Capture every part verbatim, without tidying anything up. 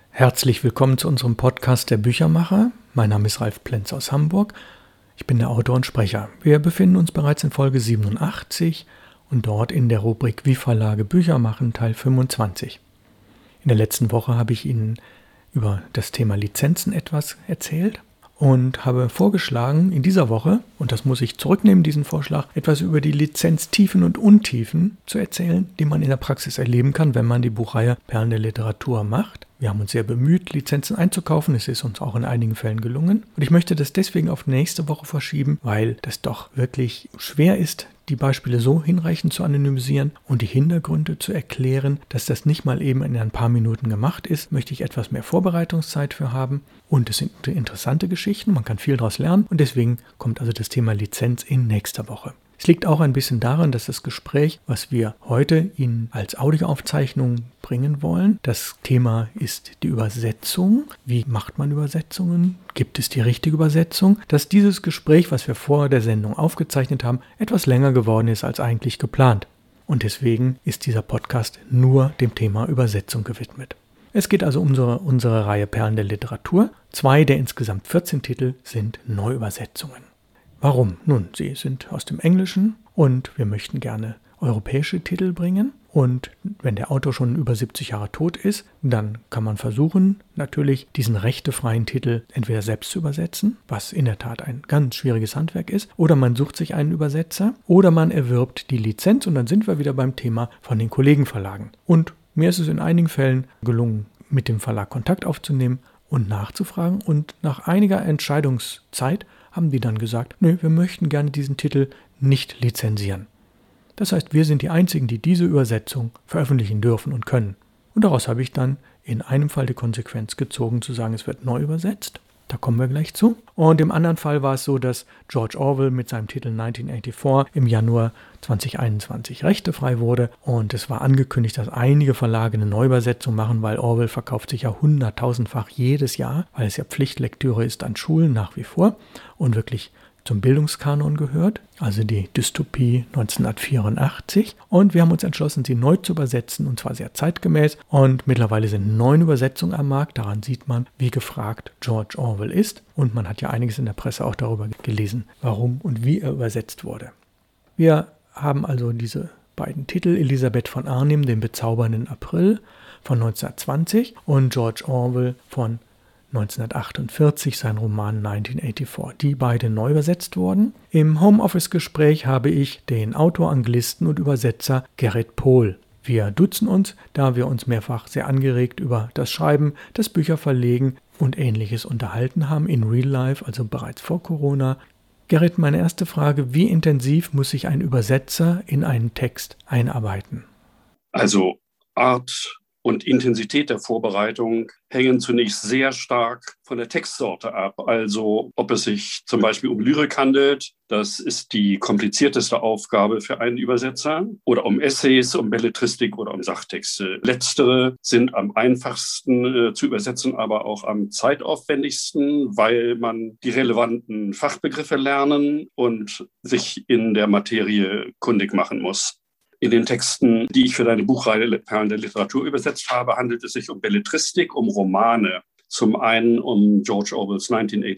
Herzlich willkommen zu unserem Podcast der Büchermacher. Mein Name ist Ralf Plenz aus Hamburg. Ich bin der Autor und Sprecher. Wir befinden uns bereits in Folge siebenundachtzig und dort in der Rubrik Wie Verlage Bücher machen, Teil fünfundzwanzig. In der letzten Woche habe ich Ihnen über das Thema Lizenzen etwas erzählt und habe vorgeschlagen, in dieser Woche, und das muss ich zurücknehmen, diesen Vorschlag, etwas über die Lizenztiefen und Untiefen zu erzählen, die man in der Praxis erleben kann, wenn man die Buchreihe Perlen der Literatur macht. Wir haben uns sehr bemüht, Lizenzen einzukaufen. Es ist uns auch in einigen Fällen gelungen. Und ich möchte das deswegen auf nächste Woche verschieben, weil das doch wirklich schwer ist, die Beispiele so hinreichend zu anonymisieren und die Hintergründe zu erklären, dass das nicht mal eben in ein paar Minuten gemacht ist, möchte ich etwas mehr Vorbereitungszeit für haben. Und es sind interessante Geschichten, man kann viel daraus lernen. Und deswegen kommt also das Thema Lizenz in nächster Woche. Es liegt auch ein bisschen daran, dass das Gespräch, was wir heute Ihnen als Audioaufzeichnung bringen wollen, das Thema ist die Übersetzung. Wie macht man Übersetzungen? Gibt es die richtige Übersetzung? Dass dieses Gespräch, was wir vor der Sendung aufgezeichnet haben, etwas länger geworden ist als eigentlich geplant. Und deswegen ist dieser Podcast nur dem Thema Übersetzung gewidmet. Es geht also um unsere, unsere Reihe Perlen der Literatur. Zwei der insgesamt vierzehn Titel sind Neuübersetzungen. Warum? Nun, sie sind aus dem Englischen und wir möchten gerne europäische Titel bringen. Und wenn der Autor schon über siebzig Jahre tot ist, dann kann man versuchen, natürlich diesen rechtefreien Titel entweder selbst zu übersetzen, was in der Tat ein ganz schwieriges Handwerk ist, oder man sucht sich einen Übersetzer, oder man erwirbt die Lizenz und dann sind wir wieder beim Thema von den Kollegenverlagen. Und mir ist es in einigen Fällen gelungen, mit dem Verlag Kontakt aufzunehmen und nachzufragen und nach einiger Entscheidungszeit haben die dann gesagt, nö, wir möchten gerne diesen Titel nicht lizenzieren. Das heißt, wir sind die Einzigen, die diese Übersetzung veröffentlichen dürfen und können. Und daraus habe ich dann in einem Fall die Konsequenz gezogen, zu sagen, es wird neu übersetzt. Da kommen wir gleich zu. Und im anderen Fall war es so, dass George Orwell mit seinem Titel neunzehnhundertvierundachtzig im Januar zweitausendeinundzwanzig rechtefrei wurde. Und es war angekündigt, dass einige Verlage eine Neuübersetzung machen, weil Orwell verkauft sich ja hunderttausendfach jedes Jahr, weil es ja Pflichtlektüre ist an Schulen nach wie vor und wirklich zum Bildungskanon gehört, also die Dystopie neunzehnhundertvierundachtzig. Und wir haben uns entschlossen, sie neu zu übersetzen, und zwar sehr zeitgemäß. Und mittlerweile sind neun Übersetzungen am Markt. Daran sieht man, wie gefragt George Orwell ist. Und man hat ja einiges in der Presse auch darüber gelesen, warum und wie er übersetzt wurde. Wir haben also diese beiden Titel, Elisabeth von Arnim, den bezaubernden April von neunzehnhundertzwanzig und George Orwell von neunzehnhundertachtundvierzig, sein Roman neunzehnhundertvierundachtzig, die beide neu übersetzt wurden. Im Homeoffice-Gespräch habe ich den Autor, Anglisten und Übersetzer Gerrit Pohl. Wir duzen uns, da wir uns mehrfach sehr angeregt über das Schreiben, das Bücherverlegen und Ähnliches unterhalten haben, in Real Life, also bereits vor Corona. Gerrit, meine erste Frage, wie intensiv muss sich ein Übersetzer in einen Text einarbeiten? Also Art und Intensität der Vorbereitung hängen zunächst sehr stark von der Textsorte ab. Also ob es sich zum Beispiel um Lyrik handelt, das ist die komplizierteste Aufgabe für einen Übersetzer, oder um Essays, um Belletristik oder um Sachtexte. Letztere sind am einfachsten äh, zu übersetzen, aber auch am zeitaufwendigsten, weil man die relevanten Fachbegriffe lernen und sich in der Materie kundig machen muss. In den Texten, die ich für deine Buchreihe Perlen der Literatur übersetzt habe, handelt es sich um Belletristik, um Romane. Zum einen um George Orwells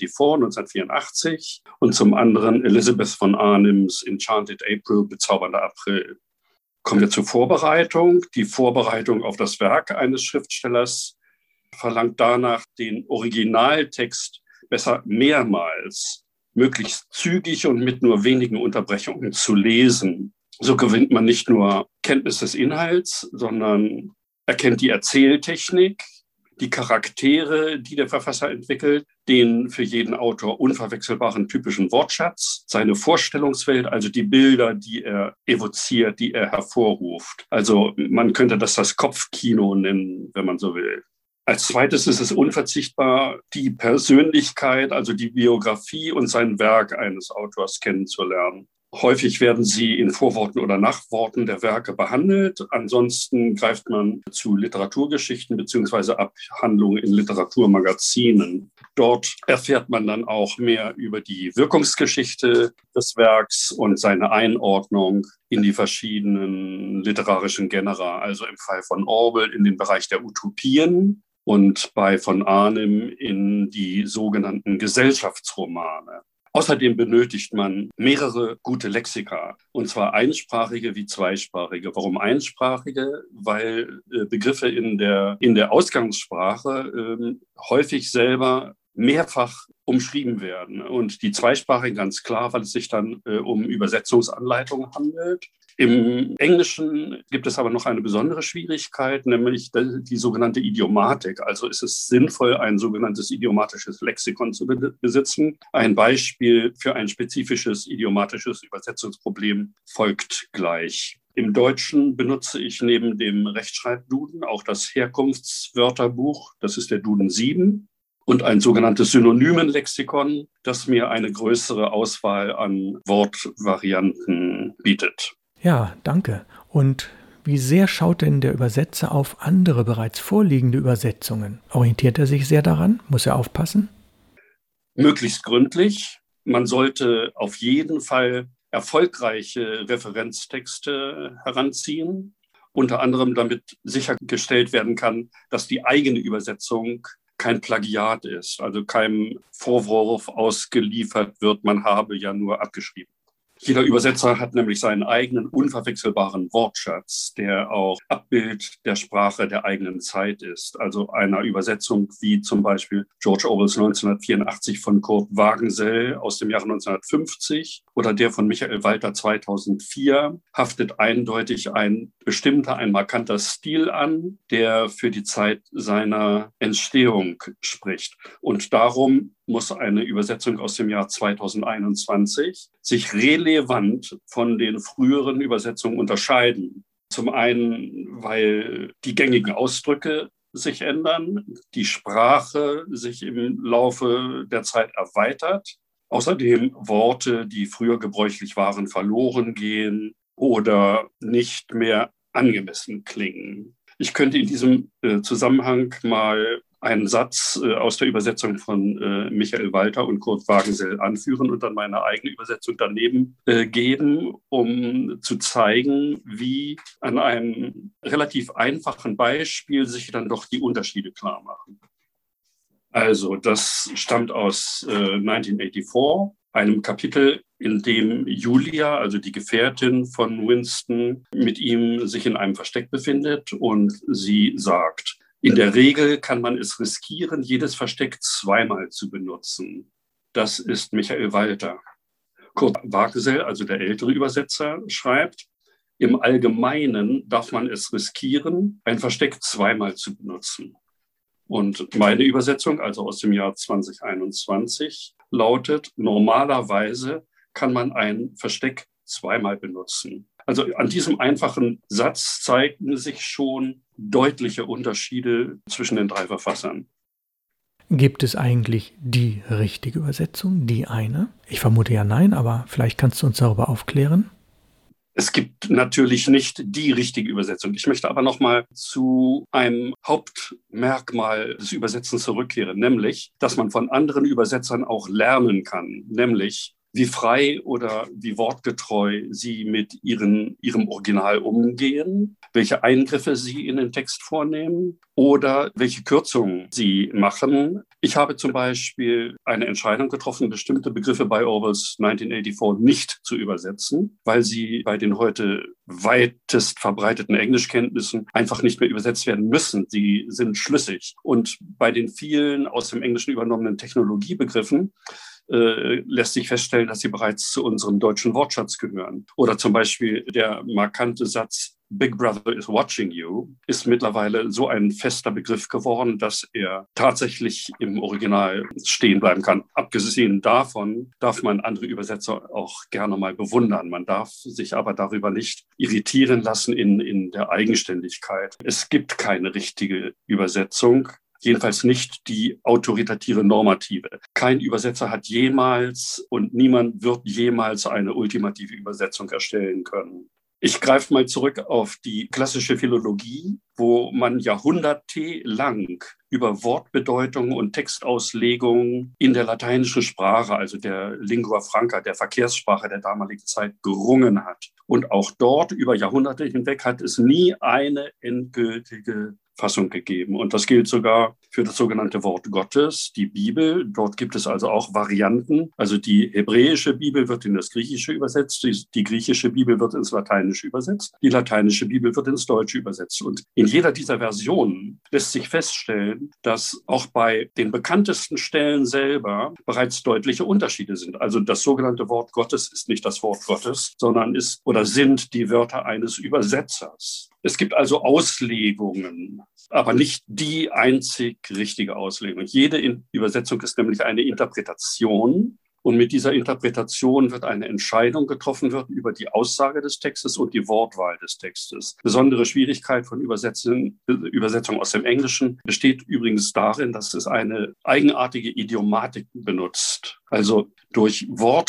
neunzehnhundertvierundachtzig und zum anderen Elizabeth von Arnims Enchanted April, bezaubernder April. Kommen wir zur Vorbereitung. Die Vorbereitung auf das Werk eines Schriftstellers verlangt danach, den Originaltext besser mehrmals, möglichst zügig und mit nur wenigen Unterbrechungen zu lesen. So gewinnt man nicht nur Kenntnis des Inhalts, sondern erkennt die Erzähltechnik, die Charaktere, die der Verfasser entwickelt, den für jeden Autor unverwechselbaren typischen Wortschatz, seine Vorstellungswelt, also die Bilder, die er evoziert, die er hervorruft. Also man könnte das das Kopfkino nennen, wenn man so will. Als zweites ist es unverzichtbar, die Persönlichkeit, also die Biografie und sein Werk eines Autors kennenzulernen. Häufig werden sie in Vorworten oder Nachworten der Werke behandelt. Ansonsten greift man zu Literaturgeschichten bzw. Abhandlungen in Literaturmagazinen. Dort erfährt man dann auch mehr über die Wirkungsgeschichte des Werks und seine Einordnung in die verschiedenen literarischen Genera. Also im Fall von Orwell in den Bereich der Utopien, und bei von Arnim in die sogenannten Gesellschaftsromane. Außerdem benötigt man mehrere gute Lexika, und zwar einsprachige wie zweisprachige. Warum einsprachige? Weil äh, Begriffe in der, in der Ausgangssprache äh, häufig selber mehrfach umschrieben werden. Und die zweisprachigen ganz klar, weil es sich dann äh, um Übersetzungsanleitungen handelt. Im Englischen gibt es aber noch eine besondere Schwierigkeit, nämlich die, die sogenannte Idiomatik. Also ist es sinnvoll, ein sogenanntes idiomatisches Lexikon zu be- besitzen. Ein Beispiel für ein spezifisches idiomatisches Übersetzungsproblem folgt gleich. Im Deutschen benutze ich neben dem Rechtschreibduden auch das Herkunftswörterbuch, das ist der Duden sieben. Und ein sogenanntes Synonymenlexikon, das mir eine größere Auswahl an Wortvarianten bietet. Ja, danke. Und wie sehr schaut denn der Übersetzer auf andere bereits vorliegende Übersetzungen? Orientiert er sich sehr daran? Muss er aufpassen? Möglichst gründlich. Man sollte auf jeden Fall erfolgreiche Referenztexte heranziehen, unter anderem damit sichergestellt werden kann, dass die eigene Übersetzung kein Plagiat ist, also keinem Vorwurf ausgeliefert wird, man habe ja nur abgeschrieben. Jeder Übersetzer hat nämlich seinen eigenen unverwechselbaren Wortschatz, der auch Abbild der Sprache der eigenen Zeit ist. Also einer Übersetzung wie zum Beispiel George Orwells neunzehnhundertvierundachtzig von Kurt Wagensell aus dem Jahre neunzehnhundertfünfzig oder der von Michael Walter zweitausendvier haftet eindeutig ein bestimmter, ein markanter Stil an, der für die Zeit seiner Entstehung spricht. Und darum muss eine Übersetzung aus dem Jahr zweitausendeinundzwanzig sich relevant von den früheren Übersetzungen unterscheiden. Zum einen, weil die gängigen Ausdrücke sich ändern, die Sprache sich im Laufe der Zeit erweitert, außerdem Worte, die früher gebräuchlich waren, verloren gehen oder nicht mehr angemessen klingen. Ich könnte in diesem äh, Zusammenhang mal einen Satz äh, aus der Übersetzung von äh, Michael Walter und Kurt Wagensell anführen und dann meine eigene Übersetzung daneben äh, geben, um zu zeigen, wie an einem relativ einfachen Beispiel sich dann doch die Unterschiede klar machen. Also, das stammt aus äh, neunzehnhundertvierundachtzig, einem Kapitel, in dem Julia, also die Gefährtin von Winston, mit ihm sich in einem Versteck befindet und sie sagt: In der Regel kann man es riskieren, jedes Versteck zweimal zu benutzen. Das ist Michael Walter. Kurt Wagensell, also der ältere Übersetzer, schreibt: Im Allgemeinen darf man es riskieren, ein Versteck zweimal zu benutzen. Und meine Übersetzung, also aus dem Jahr zweitausendeinundzwanzig, lautet: Normalerweise kann man ein Versteck zweimal benutzen. Also an diesem einfachen Satz zeigen sich schon deutliche Unterschiede zwischen den drei Verfassern. Gibt es eigentlich die richtige Übersetzung, die eine? Ich vermute ja nein, aber vielleicht kannst du uns darüber aufklären. Es gibt natürlich nicht die richtige Übersetzung. Ich möchte aber noch mal zu einem Hauptmerkmal des Übersetzens zurückkehren, nämlich, dass man von anderen Übersetzern auch lernen kann, nämlich wie frei oder wie wortgetreu sie mit ihren, ihrem Original umgehen, welche Eingriffe sie in den Text vornehmen oder welche Kürzungen sie machen. Ich habe zum Beispiel eine Entscheidung getroffen, bestimmte Begriffe bei Orwells neunzehnhundertvierundachtzig nicht zu übersetzen, weil sie bei den heute weitest verbreiteten Englischkenntnissen einfach nicht mehr übersetzt werden müssen. Sie sind schlüssig. Und bei den vielen aus dem Englischen übernommenen Technologiebegriffen äh, lässt sich feststellen, dass sie bereits zu unserem deutschen Wortschatz gehören. Oder zum Beispiel der markante Satz Big Brother is watching you ist mittlerweile so ein fester Begriff geworden, dass er tatsächlich im Original stehen bleiben kann. Abgesehen davon darf man andere Übersetzer auch gerne mal bewundern. Man darf sich aber darüber nicht irritieren lassen in, in der Eigenständigkeit. Es gibt keine richtige Übersetzung. Jedenfalls nicht die autoritative Normative. Kein Übersetzer hat jemals und niemand wird jemals eine ultimative Übersetzung erstellen können. Ich greife mal zurück auf die klassische Philologie, wo man jahrhundertelang über Wortbedeutung und Textauslegung in der lateinischen Sprache, also der Lingua Franca, der Verkehrssprache der damaligen Zeit, gerungen hat. Und auch dort über Jahrhunderte hinweg hat es nie eine endgültige Fassung gegeben. Und das gilt sogar für das sogenannte Wort Gottes, die Bibel. Dort gibt es also auch Varianten. Also die hebräische Bibel wird in das Griechische übersetzt, die, die griechische Bibel wird ins Lateinische übersetzt, die lateinische Bibel wird ins Deutsche übersetzt. Und in jeder dieser Versionen lässt sich feststellen, dass auch bei den bekanntesten Stellen selber bereits deutliche Unterschiede sind. Also das sogenannte Wort Gottes ist nicht das Wort Gottes, sondern ist oder sind die Wörter eines Übersetzers. Es gibt also Auslegungen, aber nicht die einzig richtige Auslegung. Jede Übersetzung ist nämlich eine Interpretation. Und mit dieser Interpretation wird eine Entscheidung getroffen werden über die Aussage des Textes und die Wortwahl des Textes. Besondere Schwierigkeit von Übersetzung, Übersetzung aus dem Englischen besteht übrigens darin, dass es eine eigenartige Idiomatik benutzt. Also durch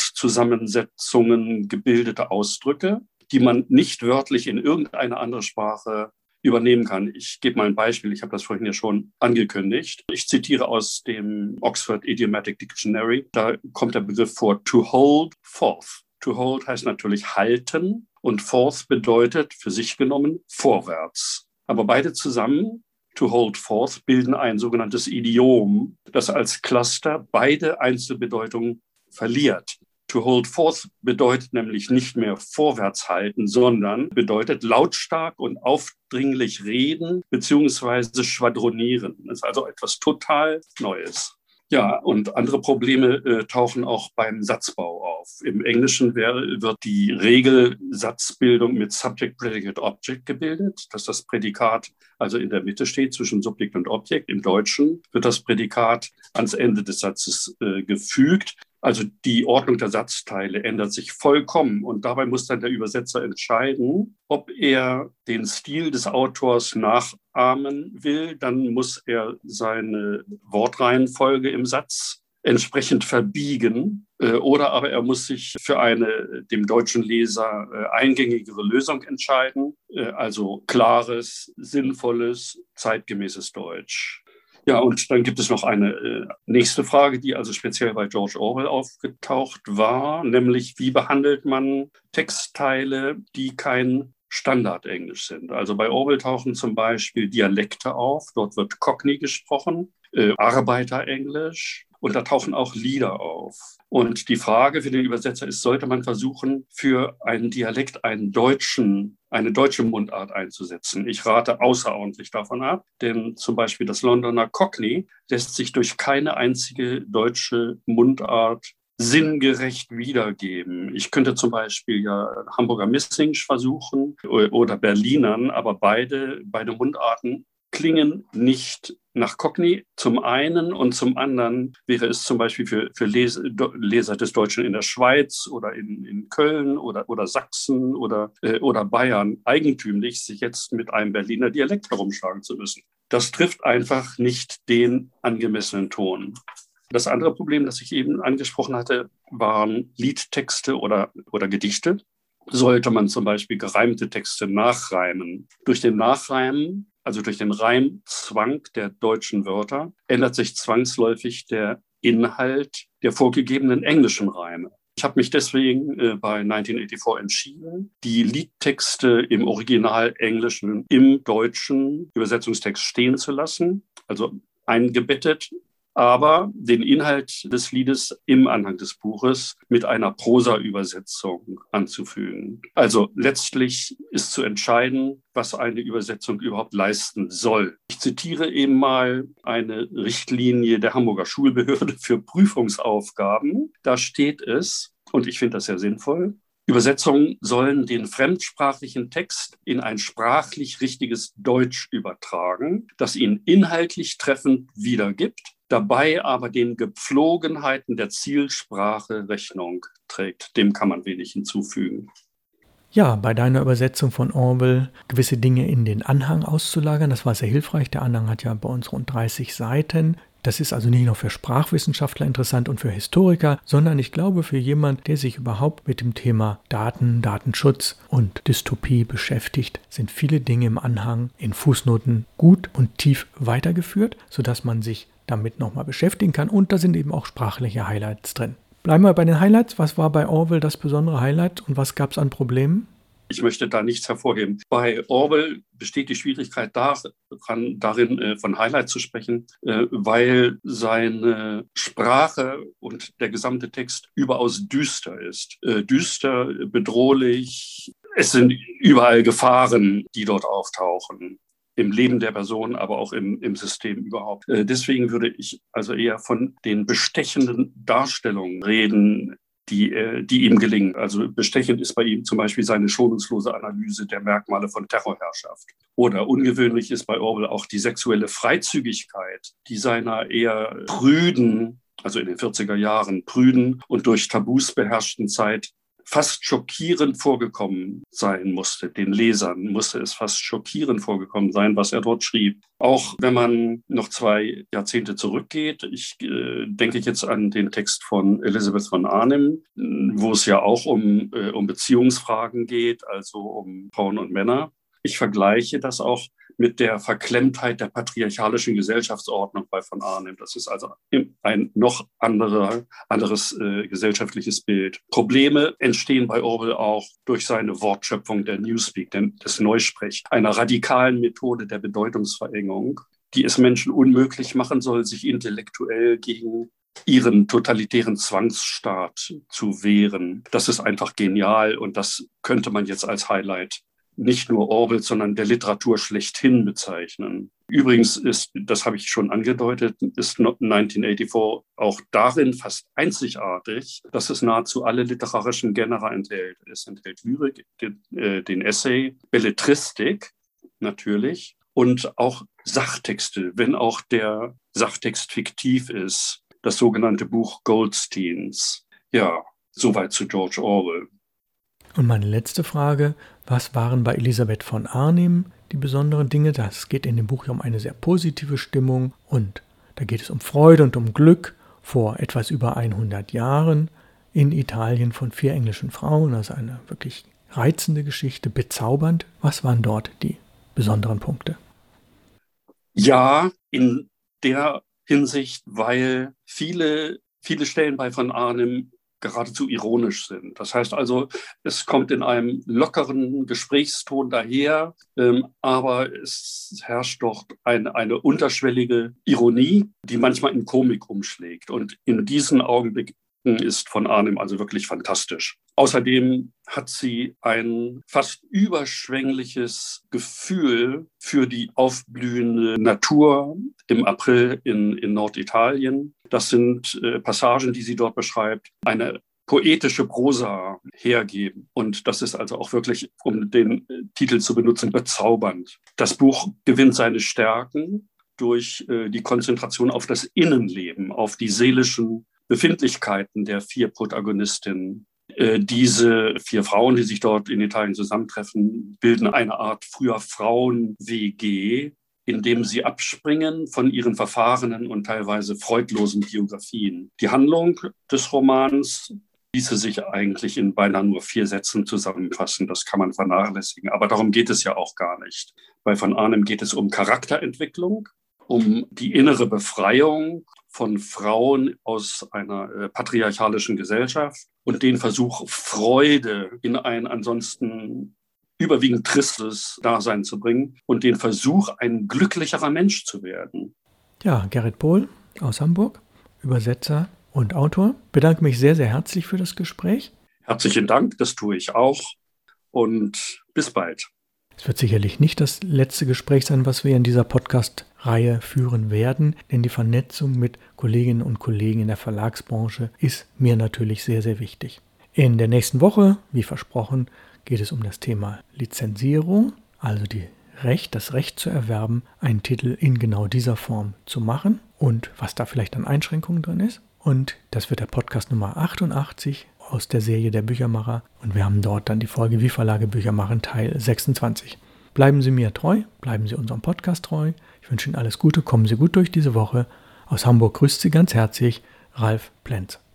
Wortzusammensetzungen gebildete Ausdrücke, die man nicht wörtlich in irgendeine andere Sprache übernehmen kann. Ich gebe mal ein Beispiel, ich habe das vorhin ja schon angekündigt. Ich zitiere aus dem Oxford Idiomatic Dictionary. Da kommt der Begriff vor, to hold forth. To hold heißt natürlich halten und forth bedeutet für sich genommen vorwärts. Aber beide zusammen, to hold forth, bilden ein sogenanntes Idiom, das als Cluster beide Einzelbedeutungen verliert. To hold forth bedeutet nämlich nicht mehr vorwärts halten, sondern bedeutet lautstark und aufdringlich reden bzw. schwadronieren. Das ist also etwas total Neues. Ja, und andere Probleme äh, tauchen auch beim Satzbau auf. Im Englischen wär, wird die Regelsatzbildung mit Subject, Predicate, Object gebildet, dass das Prädikat also in der Mitte steht zwischen Subjekt und Objekt. Im Deutschen wird das Prädikat ans Ende des Satzes äh, gefügt. Also die Ordnung der Satzteile ändert sich vollkommen und dabei muss dann der Übersetzer entscheiden, ob er den Stil des Autors nachahmen will. Dann muss er seine Wortreihenfolge im Satz entsprechend verbiegen äh, oder aber er muss sich für eine dem deutschen Leser äh, eingängigere Lösung entscheiden, äh, also klares, sinnvolles, zeitgemäßes Deutsch. Ja, und dann gibt es noch eine äh, nächste Frage, die also speziell bei George Orwell aufgetaucht war, nämlich wie behandelt man Textteile, die kein Standardenglisch sind. Also bei Orwell tauchen zum Beispiel Dialekte auf, dort wird Cockney gesprochen, äh, Arbeiterenglisch und da tauchen auch Lieder auf. Und die Frage für den Übersetzer ist, sollte man versuchen, für einen Dialekt einen deutschen, eine deutsche Mundart einzusetzen? Ich rate außerordentlich davon ab, denn zum Beispiel das Londoner Cockney lässt sich durch keine einzige deutsche Mundart sinngerecht wiedergeben. Ich könnte zum Beispiel ja Hamburger Missingsch versuchen oder Berlinern, aber beide, beide Mundarten klingen nicht nach Cockney zum einen und zum anderen wäre es zum Beispiel für, für Les, Leser des Deutschen in der Schweiz oder in, in Köln oder, oder Sachsen oder, äh, oder Bayern eigentümlich, sich jetzt mit einem Berliner Dialekt herumschlagen zu müssen. Das trifft einfach nicht den angemessenen Ton. Das andere Problem, das ich eben angesprochen hatte, waren Liedtexte oder, oder Gedichte. Sollte man zum Beispiel gereimte Texte nachreimen. Durch den Nachreimen, also durch den Reimzwang der deutschen Wörter, ändert sich zwangsläufig der Inhalt der vorgegebenen englischen Reime. Ich habe mich deswegen äh, bei neunzehnhundertvierundachtzig entschieden, die Liedtexte im Original Englischen im deutschen Übersetzungstext stehen zu lassen, also eingebettet, aber den Inhalt des Liedes im Anhang des Buches mit einer Prosa-Übersetzung anzufügen. Also letztlich ist zu entscheiden, was eine Übersetzung überhaupt leisten soll. Ich zitiere eben mal eine Richtlinie der Hamburger Schulbehörde für Prüfungsaufgaben. Da steht es, und ich finde das sehr sinnvoll, Übersetzungen sollen den fremdsprachlichen Text in ein sprachlich richtiges Deutsch übertragen, das ihn inhaltlich treffend wiedergibt, dabei aber den Gepflogenheiten der Zielsprache Rechnung trägt. Dem kann man wenig hinzufügen. Ja, bei deiner Übersetzung von Orwell gewisse Dinge in den Anhang auszulagern, das war sehr hilfreich. Der Anhang hat ja bei uns rund dreißig Seiten. Das ist also nicht nur für Sprachwissenschaftler interessant und für Historiker, sondern ich glaube für jemand, der sich überhaupt mit dem Thema Daten, Datenschutz und Dystopie beschäftigt, sind viele Dinge im Anhang in Fußnoten gut und tief weitergeführt, sodass man sich damit nochmal beschäftigen kann und da sind eben auch sprachliche Highlights drin. Bleiben wir bei den Highlights. Was war bei Orwell das besondere Highlight und was gab es an Problemen? Ich möchte da nichts hervorheben. Bei Orwell besteht die Schwierigkeit daran, darin, äh, von Highlight zu sprechen, äh, weil seine Sprache und der gesamte Text überaus düster ist. Äh, düster, bedrohlich. Es sind überall Gefahren, die dort auftauchen. Im Leben der Person, aber auch im, im System überhaupt. Äh, deswegen würde ich also eher von den bestechenden Darstellungen reden, die, äh, die ihm gelingen. Also bestechend ist bei ihm zum Beispiel seine schonungslose Analyse der Merkmale von Terrorherrschaft. Oder ungewöhnlich ist bei Orwell auch die sexuelle Freizügigkeit, die seiner eher prüden, also in den vierziger Jahren prüden und durch Tabus beherrschten Zeit fast schockierend vorgekommen sein musste. Den Lesern musste es fast schockierend vorgekommen sein, was er dort schrieb. Auch wenn man noch zwei Jahrzehnte zurückgeht, ich äh, denke jetzt an den Text von Elizabeth von Arnim, wo es ja auch um, äh, um Beziehungsfragen geht, also um Frauen und Männer. Ich vergleiche das auch mit der Verklemmtheit der patriarchalischen Gesellschaftsordnung bei von Arnim. Das ist also ein noch anderer, anderes äh, gesellschaftliches Bild. Probleme entstehen bei Orwell auch durch seine Wortschöpfung der Newspeak, des Neusprech, einer radikalen Methode der Bedeutungsverengung, die es Menschen unmöglich machen soll, sich intellektuell gegen ihren totalitären Zwangsstaat zu wehren. Das ist einfach genial und das könnte man jetzt als Highlight nicht nur Orwell, sondern der Literatur schlechthin bezeichnen. Übrigens ist, das habe ich schon angedeutet, ist neunzehnhundertvierundachtzig auch darin fast einzigartig, dass es nahezu alle literarischen Genera enthält. Es enthält Lyrik, den, äh, den Essay, Belletristik natürlich und auch Sachtexte, wenn auch der Sachtext fiktiv ist, das sogenannte Buch Goldsteins. Ja, soweit zu George Orwell. Und meine letzte Frage, was waren bei Elisabeth von Arnim die besonderen Dinge? Das geht in dem Buch ja um eine sehr positive Stimmung und da geht es um Freude und um Glück vor etwas über hundert Jahren in Italien von vier englischen Frauen. Also eine wirklich reizende Geschichte, bezaubernd. Was waren dort die besonderen Punkte? Ja, in der Hinsicht, weil viele, viele Stellen bei von Arnim geradezu ironisch sind. Das heißt also, es kommt in einem lockeren Gesprächston daher, ähm, aber es herrscht dort ein, eine unterschwellige Ironie, die manchmal in Komik umschlägt. Und in diesen Augenblicken ist von Arnim also wirklich fantastisch. Außerdem hat sie ein fast überschwängliches Gefühl für die aufblühende Natur im April in, in Norditalien. Das sind äh, Passagen, die sie dort beschreibt, eine poetische Prosa hergeben. Und das ist also auch wirklich, um den äh, Titel zu benutzen, bezaubernd. Das Buch gewinnt seine Stärken durch äh, die Konzentration auf das Innenleben, auf die seelischen Befindlichkeiten der vier Protagonistinnen. Äh, diese vier Frauen, die sich dort in Italien zusammentreffen, bilden eine Art früher Frauen-W G, indem sie abspringen von ihren verfahrenen und teilweise freudlosen Biografien. Die Handlung des Romans ließe sich eigentlich in beinahe nur vier Sätzen zusammenfassen. Das kann man vernachlässigen, aber darum geht es ja auch gar nicht. Bei von Arnim geht es um Charakterentwicklung, um die innere Befreiung von Frauen aus einer äh, patriarchalischen Gesellschaft und den Versuch, Freude in ein ansonsten überwiegend tristes Dasein zu bringen und den Versuch, ein glücklicherer Mensch zu werden. Ja, Gerrit Pohl aus Hamburg, Übersetzer und Autor. Bedanke mich sehr, sehr herzlich für das Gespräch. Herzlichen Dank, das tue ich auch und bis bald. Es wird sicherlich nicht das letzte Gespräch sein, was wir in dieser Podcast-Reihe führen werden, denn die Vernetzung mit Kolleginnen und Kollegen in der Verlagsbranche ist mir natürlich sehr, sehr wichtig. In der nächsten Woche, wie versprochen, geht es um das Thema Lizenzierung, also die Recht, das Recht zu erwerben, einen Titel in genau dieser Form zu machen und was da vielleicht an Einschränkungen drin ist. Und das wird der Podcast Nummer achtundachtzig aus der Serie der Büchermacher und wir haben dort dann die Folge Wie Verlage Bücher machen, Teil sechsundzwanzig. Bleiben Sie mir treu, bleiben Sie unserem Podcast treu. Ich wünsche Ihnen alles Gute, kommen Sie gut durch diese Woche. Aus Hamburg grüßt Sie ganz herzlich Ralf Plenz.